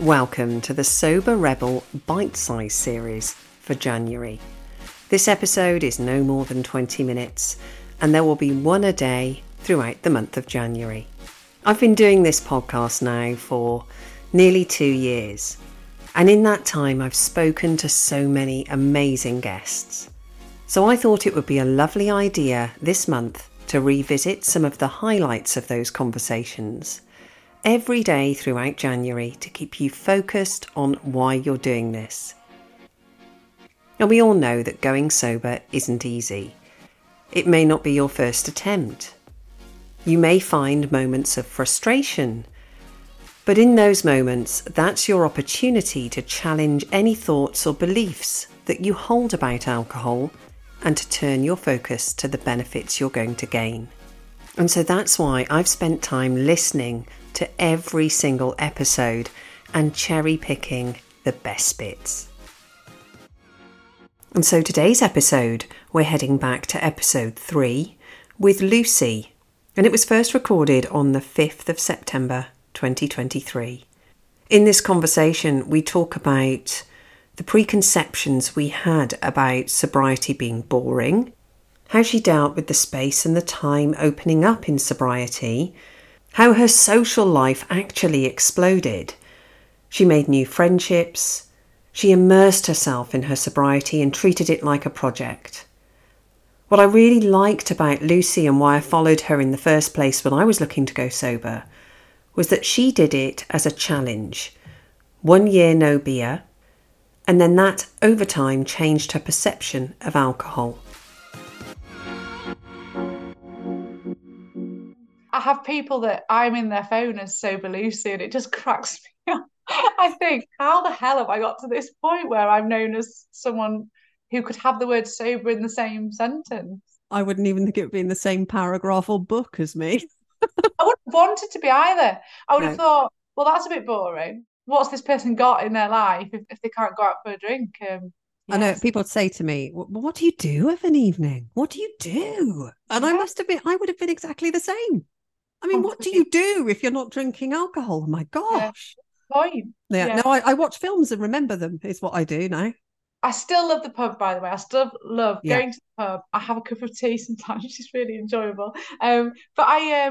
Welcome to the Sober Rebel Bite-Size series for January. This episode is no more than 20 minutes and there will be one a day throughout the month of January. I've been doing this podcast now for nearly 2 years, and in that time I've spoken to so many amazing guests. So I thought it would be a lovely idea this month to revisit some of the highlights of those conversations every day throughout January to keep you focused on why you're doing this. And we all know that going sober isn't easy. It may not be your first attempt. You may find moments of frustration, but in those moments, that's your opportunity to challenge any thoughts or beliefs that you hold about alcohol and to turn your focus to the benefits you're going to gain. And so that's why I've spent time listening to every single episode and cherry picking the best bits. And so today's episode, we're heading back to episode 3 with Lucy, and it was first recorded on the 5th of September 2023. In this conversation, we talk about the preconceptions we had about sobriety being boring, how she dealt with the space and the time opening up in sobriety, how her social life actually exploded. She made new friendships. She immersed herself in her sobriety and treated it like a project. What I really liked about Lucy and why I followed her in the first place when I was looking to go sober was that she did it as a challenge. 1 year no beer, and then that over time changed her perception of alcohol. I have people that I'm in their phone as Sober Lucy, and it just cracks me up. I think, how the hell have I got to this point where I'm known as someone who could have the word sober in the same sentence? I wouldn't even think it would be in the same paragraph or book as me. I wouldn't have wanted to be either. I would have No. thought, well, that's a bit boring. What's this person got in their life if they can't go out for a drink? I know Yes. people say to me, what do you do of an evening? What do you do? And I Yeah. must admit, I would have been exactly the same. I mean, what do Completely. you do if you're not drinking alcohol? My Yeah. gosh. Point. Yeah, no, Yeah. I watch films and remember them is what I do now. I still love the pub, by the way. I still love Yeah. going to the pub. I have a cup of tea sometimes, which is really enjoyable. But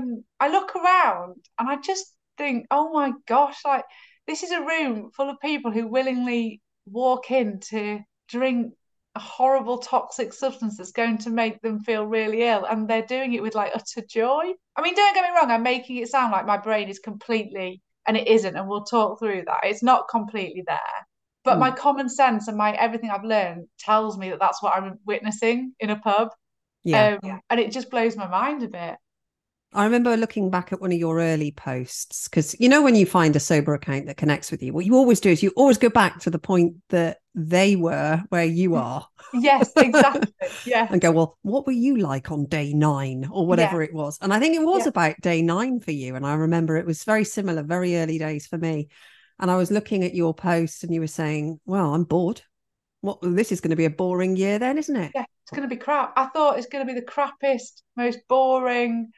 I look around and I just think, oh my gosh, like this is a room full of people who willingly walk in to drink a horrible toxic substance that's going to make them feel really ill, and they're doing it with like utter joy. I mean, don't get me wrong, I'm making it sound like my brain is completely, and it isn't, and we'll talk through that. It's not completely there. But my Mm. common sense and my everything I've learned tells me that that's what I'm witnessing in a pub. Yeah. And it just blows my mind a bit. I remember looking back at one of your early posts because, you know, when you find a sober account that connects with you, what you always do is you always go back to the point that they were where you are. Yes, exactly. Yeah. And go, well, what were you like on day 9 or Yeah. whatever it was? And I think it was Yeah. about day 9 for you. And I remember it was very similar, very early days for me. And I was looking at your post and you were saying, well, I'm bored. What, this is going to be a boring year then, isn't it? Yeah. It's going to be crap. I thought it's going to be the crappiest, most boring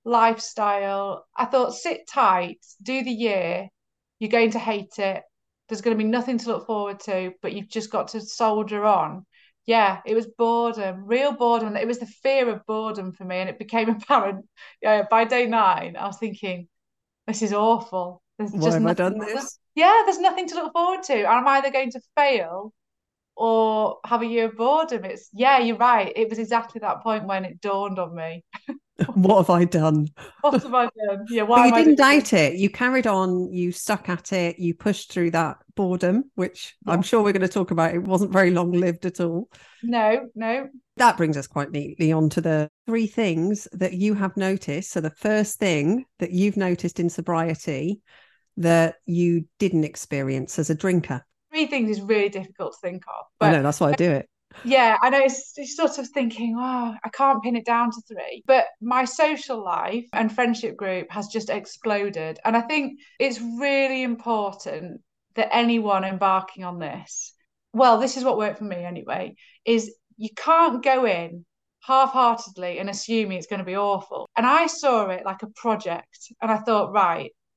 lifestyle. I thought sit tight, do the year. You're going to hate it. There's going to be nothing to look forward to, but you've just got to soldier on. Yeah, it was boredom, real boredom. It was the fear of boredom for me, and it became apparent. Yeah, by day 9, I was thinking, this is awful. There's Why just have I nothing. done this? Yeah, there's nothing to look forward to. I'm either going to fail or have a year of boredom. It's yeah, you're right. It was exactly that point when it dawned on me. What have I done? What have I done? Yeah, But why you am I doing didn't this? doubt it. You carried on, you stuck at it, you pushed through that boredom, which I'm Yeah. sure we're going to talk about. It wasn't very long lived at all. No, no. That brings us quite neatly on to the 3 things that you have noticed. So, the first thing that you've noticed in sobriety that you didn't experience as a drinker. 3 things is really difficult to think of. I But know, that's why I do it. yeah, I know it's sort of thinking, oh, I can't pin it down to 3. But my social life and friendship group has just exploded. And I think it's really important that anyone embarking on this, well, this is what worked for me anyway, is you can't go in half-heartedly and assuming it's going to be awful. And I saw it like a project and I thought, right,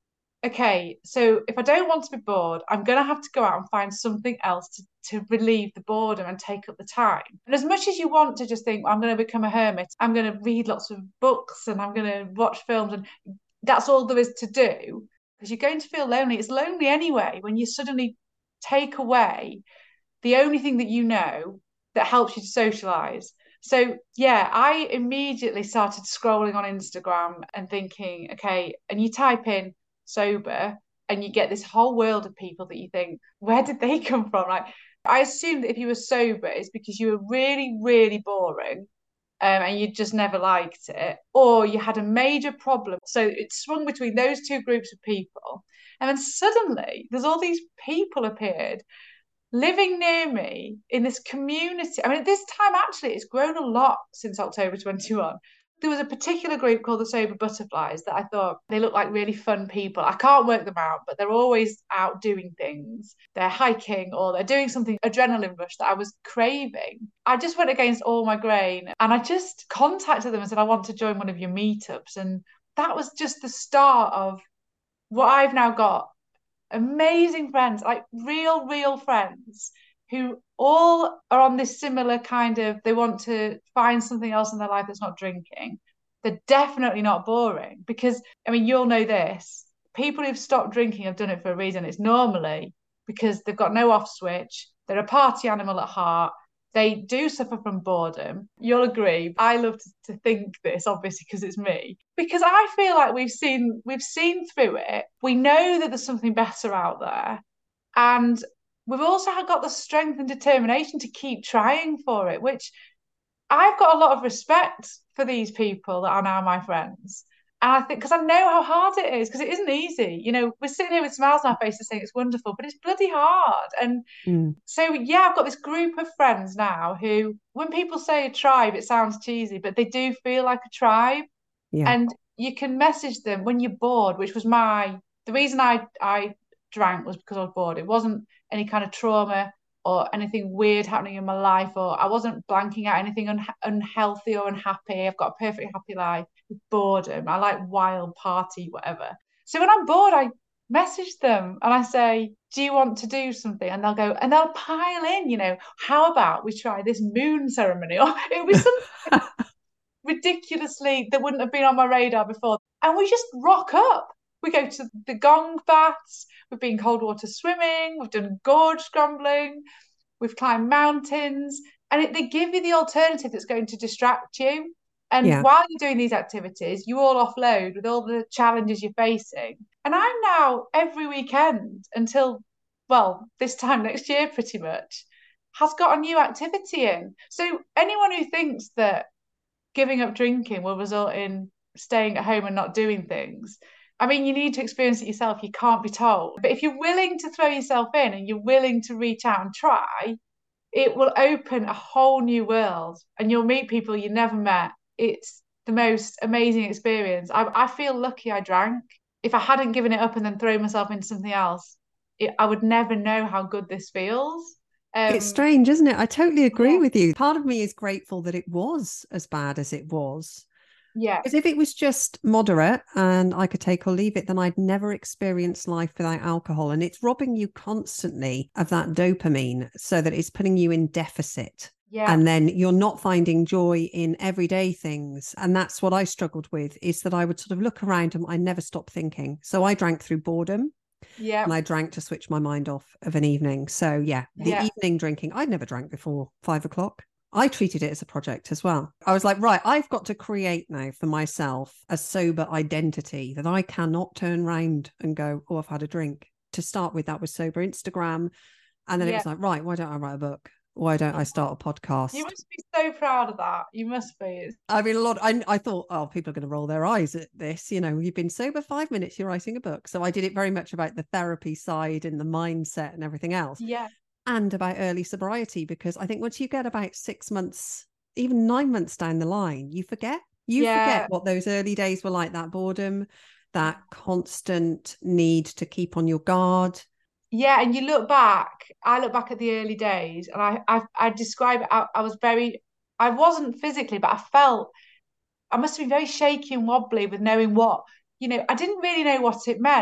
okay, so if I don't want to be bored, I'm going to have to go out and find something else to relieve the boredom and take up the time. And as much as you want to just think, well, I'm going to become a hermit, I'm going to read lots of books and I'm going to watch films, and that's all there is to do, because you're going to feel lonely. It's lonely anyway when you suddenly take away the only thing that you know that helps you to socialize. So yeah, I immediately started scrolling on Instagram and thinking, okay, and you type in sober and you get this whole world of people that you think, where did they come from? Like, I assumed that if you were sober, it's because you were really, really boring. And you just never liked it, or you had a major problem. So it swung between those two groups of people. And then suddenly there's all these people appeared living near me in this community. I mean, at this time, actually, it's grown a lot since October 21. There was a particular group called the Sober Butterflies that I thought they look like really fun people. I can't work them out, but they're always out doing things. They're hiking or they're doing something adrenaline rush that I was craving. I just went against all my grain and I just contacted them and said, I want to join one of your meetups. And that was just the start of what I've now got, amazing friends, like real friends who all are on this similar kind of, they want to find something else in their life that's not drinking. They're definitely not boring because, I mean, you'll know this. People who've stopped drinking have done it for a reason. It's normally because they've got no off switch. They're a party animal at heart. They do suffer from boredom. You'll agree. I love to think this, obviously, because it's me. Because I feel like we've seen through it. We know that there's something better out there, and we've also got the strength and determination to keep trying for it. Which I've got a lot of respect for these people that are now my friends. And I think because I know how hard it is, because it isn't easy. We're sitting here with smiles on our faces saying it's wonderful, but it's bloody hard. And Mm, so yeah, I've got this group of friends now who, when people say a tribe, it sounds cheesy, but they do feel like a tribe. yeah. And you can message them when you're bored, which was the reason I drank was because I was bored. It wasn't any kind of trauma or anything weird happening in my life, or I wasn't blanking out anything unhealthy or unhappy. I've got a perfectly happy life with boredom. I like wild party, whatever. So when I'm bored, I message them and I say, do you want to do something? And they'll go, and they'll pile in, how about we try this moon ceremony? Or it'll be something ridiculously that wouldn't have been on my radar before. And we just rock up. We go to the gong baths, we've been cold water swimming, we've done gorge scrambling, we've climbed mountains, and they give you the alternative that's going to distract you. And Yeah. while you're doing these activities, you all offload with all the challenges you're facing. And I'm now every weekend until, well, this time next year, pretty much, has got a new activity in. So anyone who thinks that giving up drinking will result in staying at home and not doing things, I mean, you need to experience it yourself. You can't be told. But if you're willing to throw yourself in and you're willing to reach out and try, it will open a whole new world and you'll meet people you never met. It's the most amazing experience. I feel lucky I drank. If I hadn't given it up and then thrown myself into something else, I would never know how good this feels. It's Um, strange, isn't it? I totally agree yeah, with you. Part of me is grateful that it was as bad as it was. yeah, Because if it was just moderate and I could take or leave it, then I'd never experience life without alcohol. And it's robbing you constantly of that dopamine so that it's putting you in deficit. yeah, And then you're not finding joy in everyday things. And that's what I struggled with, is that I would sort of look around and I never stopped thinking. So I drank through boredom yeah, and I drank to switch my mind off of an evening. So yeah, the yeah. evening drinking, I'd never drank before 5 o'clock. I treated it as a project as well. I was like, right, I've got to create now for myself a sober identity that I cannot turn around and go, oh, I've had a drink. To start with, that was sober Instagram. And then it Yeah. was like, right, why don't I write a book? Why don't I start a You podcast? must be so proud of that. You must be. I mean, I thought, oh, people are going to roll their eyes at this. You've been sober 5 minutes, you're writing a book. So I did it very much about the therapy side and the mindset and everything else, Yeah. and about early sobriety, because I think once you get about 6 months, even 9 months down the line, you forget. You forget Yeah. what those early days were like, that boredom, that constant need to keep on your guard. Yeah. And I look back at the early days and I describe it. I wasn't physically, but I felt, I must have been very shaky and wobbly with knowing I didn't really know what it meant.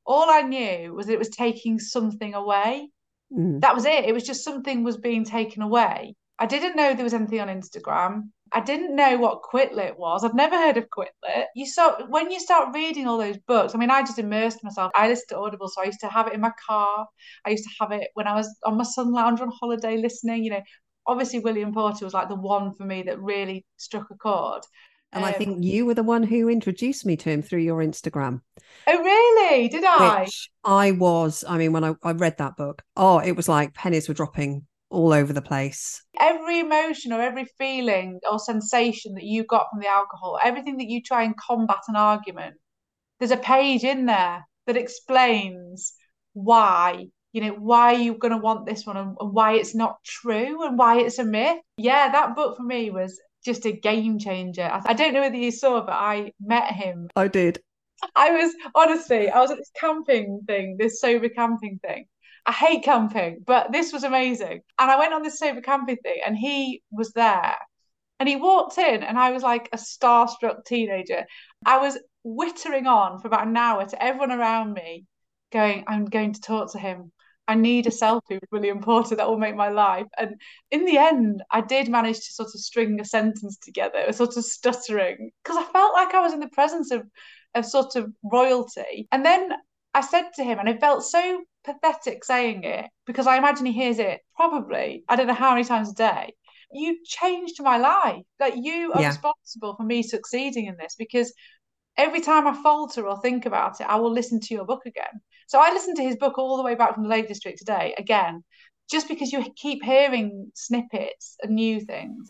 All I knew was that it was taking something away. Mm. That was it. It was just something was being taken away. I didn't know there was anything on Instagram. I didn't know what Quitlet was. I've never heard of Quitlet. When you start reading all those books, I mean, I just immersed myself. I listened to Audible, so I used to have it in my car. I used to have it when I was on my sun lounge on holiday listening. Obviously William Porter was like the one for me that really struck a chord. And I think you were the one who introduced me to him through your Instagram. Oh, really? Did I? Which I mean, when I read that book, it was like pennies were dropping all over the place. Every emotion or every feeling or sensation that you got from the alcohol, everything that you try and combat an argument, there's a page in there that explains why you're going to want this one and why it's not true and why it's a myth. Yeah, that book for me was just a game changer. I don't know whether you saw, but I met him. I did. I was at this camping thing, this sober camping thing. I hate camping, but this was amazing. And I went on this sober camping thing and he was there. And he walked in and I was like a starstruck teenager. I was whittering on for about an hour to everyone around me, going, I'm going to talk to him. I need a selfie with William Porter that will make my life. And in the end, I did manage to sort of string a sentence together, a sort of stuttering, because I felt like I was in the presence of sort of royalty. And then I said to him, and I felt so pathetic saying it, because I imagine he hears it probably, I don't know how many times a day. You changed my life. Like you are Yeah. responsible for me succeeding in this because every time I falter or think about it, I will listen to your book again. So I listened to his book all the way back from the Lake District today again, just because you keep hearing snippets and new things.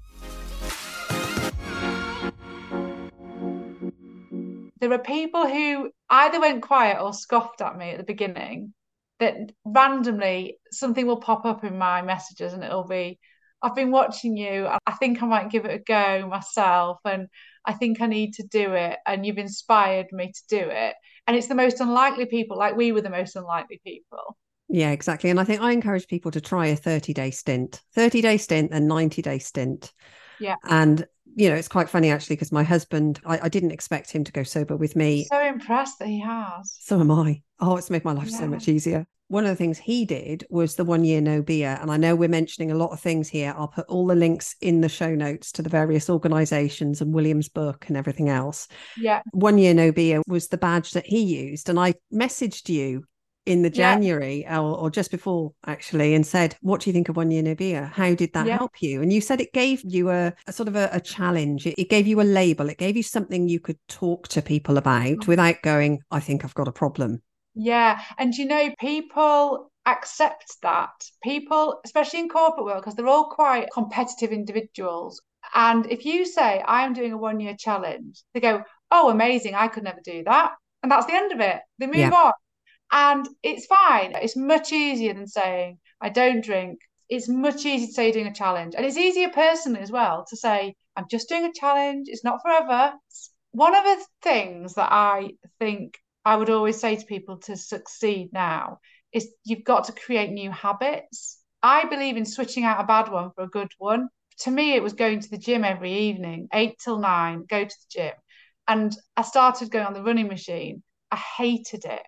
There are people who either went quiet or scoffed at me at the beginning, that randomly something will pop up in my messages and it'll be, I've been watching you. I think I might give it a go myself. And I think I need to do it. And you've inspired me to do it. And it's the most unlikely people, like we were the most unlikely people. Yeah, exactly. And I think I encourage people to try a 30-day stint, 30-day stint and 90-day stint. Yeah. And, it's quite funny actually, because my husband, I didn't expect him to go sober with me. So impressed that he has. So am I. Oh, it's made my life so much easier. One of the things he did was the 1 year no beer. And I know we're mentioning a lot of things here. I'll put all the links in the show notes to the various organizations and William's book and everything else. Yeah. 1 year no beer was the badge that he used. And I messaged you in the January or just before actually and said, what do you think of 1 year no beer? How did that help you? And you said it gave you a sort of a challenge. It gave you a label. It gave you something you could talk to people about without going, I think I've got a problem. Yeah. And people accept that. People, especially in corporate world, because they're all quite competitive individuals. And if you say, I'm doing a 1 year challenge, they go, oh, amazing. I could never do that. And that's the end of it. They move on. And it's fine. It's much easier than saying, I don't drink. It's much easier to say you're doing a challenge. And it's easier personally as well to say, I'm just doing a challenge. It's not forever. One of the things that I think I would always say to people to succeed now is you've got to create new habits. I believe in switching out a bad one for a good one. To me, it was going to the gym every evening, 8 till 9, go to the gym. And I started going on the running machine. I hated it.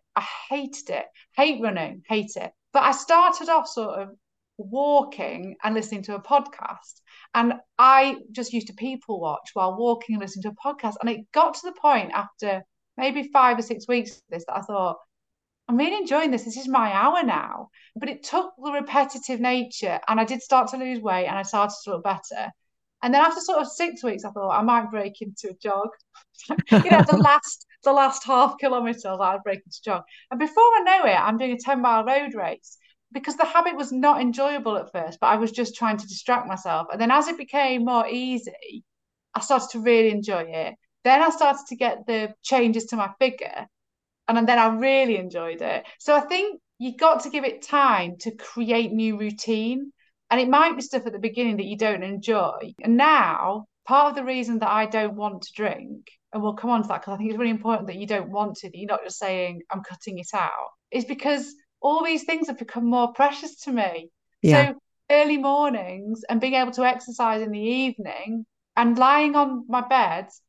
Hate running, hate it. But I started off sort of walking and listening to a podcast. And I just used to people watch while walking and listening to a podcast. And it got to the point after maybe 5 or 6 weeks of this that I thought, I'm really enjoying this. This is my hour now. But it took the repetitive nature and I did start to lose weight and I started to look better. And then after sort of 6 weeks, I thought I might break into a jog. The last half kilometre, I was like, I'd break into a jog. And before I know it, I'm doing a 10-mile road race because the habit was not enjoyable at first, but I was just trying to distract myself. And then as it became more easy, I started to really enjoy it. Then I started to get the changes to my figure. And then I really enjoyed it. So I think you got to give it time to create new routine. And it might be stuff at the beginning that you don't enjoy. And now, part of the reason that I don't want to drink, and we'll come on to that because I think it's really important that you don't want to, that you're not just saying, I'm cutting it out, is because all these things have become more precious to me. Yeah. So early mornings and being able to exercise in the evening and lying on my bed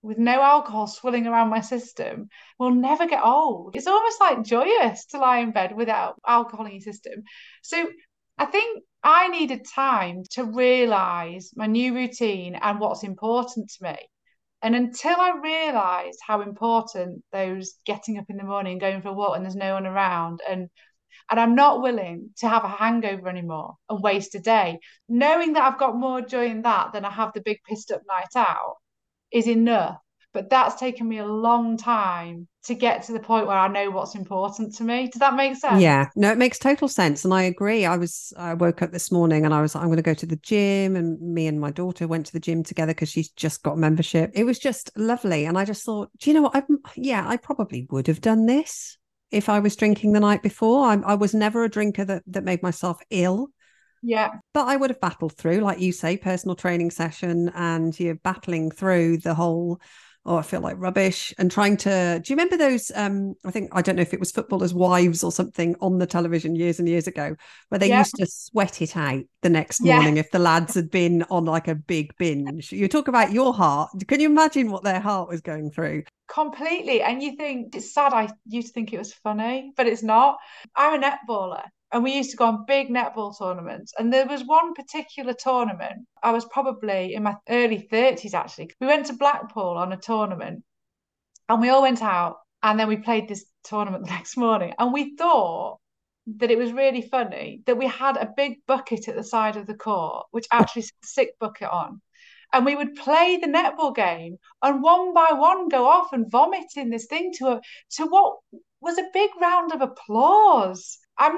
with no alcohol swilling around my system will never get old. It's almost like joyous to lie in bed without alcohol in your system. So I think I needed time to realise my new routine and what's important to me. And until I realised how important those getting up in the morning, going for a walk and there's no one around, and I'm not willing to have a hangover anymore and waste a day, knowing that I've got more joy in that than I have the big pissed up night out is enough. But that's taken me a long time to get to the point where I know what's important to me. Does that make sense? Yeah, no, it makes total sense. And I agree. I woke up this morning and I was like, I'm going to go to the gym. And me and my daughter went to the gym together because she's just got membership. It was just lovely. And I just thought, do you know what? I probably would have done this if I was drinking the night before. I was never a drinker that made myself ill. Yeah. But I would have battled through, like you say, personal training session, and you're battling through the whole, I feel like rubbish, and trying to, do you remember those, I don't know if it was Footballers' Wives or something on the television years and years ago, where they used to sweat it out the next morning if the lads had been on like a big binge. You talk about your heart. Can you imagine what their heart was going through? Completely. And you think, it's sad, I used to think it was funny, but it's not. I'm a netballer. And we used to go on big netball tournaments. And there was one particular tournament, I was probably in my early 30s, actually. We went to Blackpool on a tournament and we all went out and then we played this tournament the next morning. And we thought that it was really funny that we had a big bucket at the side of the court, which actually said sick bucket on. And we would play the netball game and one by one go off and vomit in this thing to what was a big round of applause.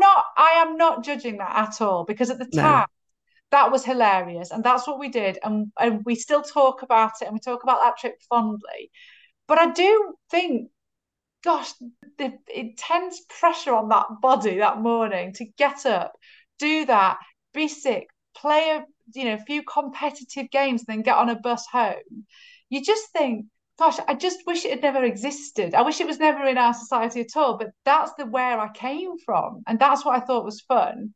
I am not judging that at all, because at the time that was hilarious and that's what we did, and we still talk about it and we talk about that trip fondly. But I do think, gosh, the intense pressure on that body that morning to get up, do that, be sick, play a few competitive games and then get on a bus home. You just think, gosh, I just wish it had never existed. I wish it was never in our society at all. But that's where I came from. And that's what I thought was fun.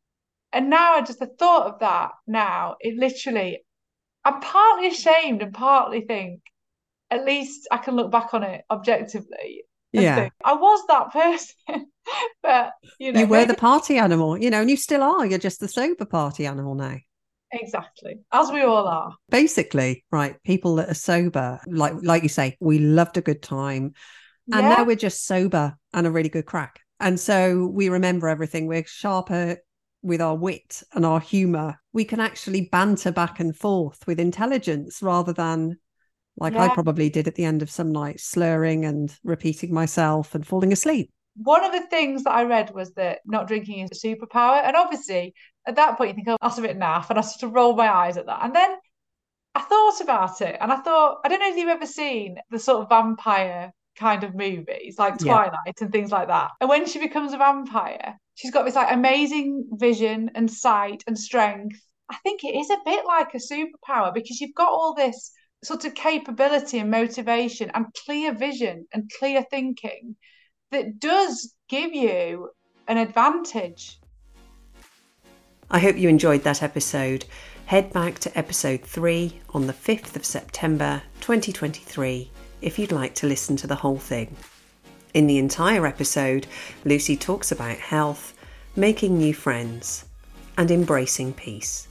And now the thought of that now, it literally, I'm partly ashamed and partly think, at least I can look back on it objectively and think, I was that person. But, you were the party animal, and you still are. You're just the sober party animal now. Exactly, as we all are. Basically, right, people that are sober, like you say, we loved a good time. And now we're just sober and a really good crack. And so we remember everything. We're sharper with our wit and our humour. We can actually banter back and forth with intelligence rather than, like I probably did at the end of some nights, slurring and repeating myself and falling asleep. One of the things that I read was that not drinking is a superpower. And obviously, at that point, you think, oh, that's a bit naff. And I sort of rolled my eyes at that. And then I thought about it. And I thought, I don't know if you've ever seen the sort of vampire kind of movies, like Twilight and things like that. And when she becomes a vampire, she's got this like amazing vision and sight and strength. I think it is a bit like a superpower, because you've got all this sort of capability and motivation and clear vision and clear thinking that does give you an advantage. I hope you enjoyed that episode. Head back to episode 3 on the 5th of September 2023 if you'd like to listen to the whole thing. In the entire episode, Lucy talks about health, making new friends, and embracing peace.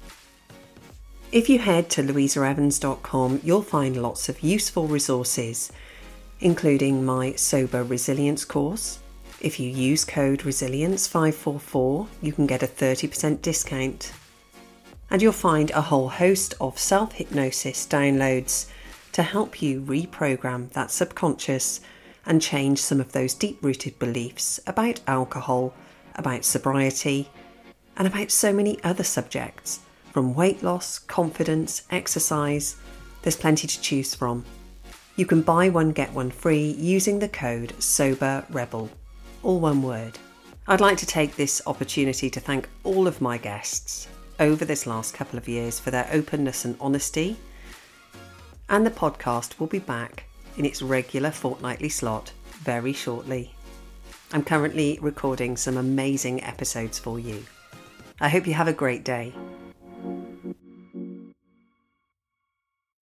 If you head to louisaevans.com, you'll find lots of useful resources, including my Sober Resilience course. If you use code RESILIENCE544, you can get a 30% discount. And you'll find a whole host of self-hypnosis downloads to help you reprogram that subconscious and change some of those deep-rooted beliefs about alcohol, about sobriety, and about so many other subjects, from weight loss, confidence, exercise. There's plenty to choose from. You can buy one, get one free using the code SOBERREBEL, all one word. I'd like to take this opportunity to thank all of my guests over this last couple of years for their openness and honesty. And the podcast will be back in its regular fortnightly slot very shortly. I'm currently recording some amazing episodes for you. I hope you have a great day.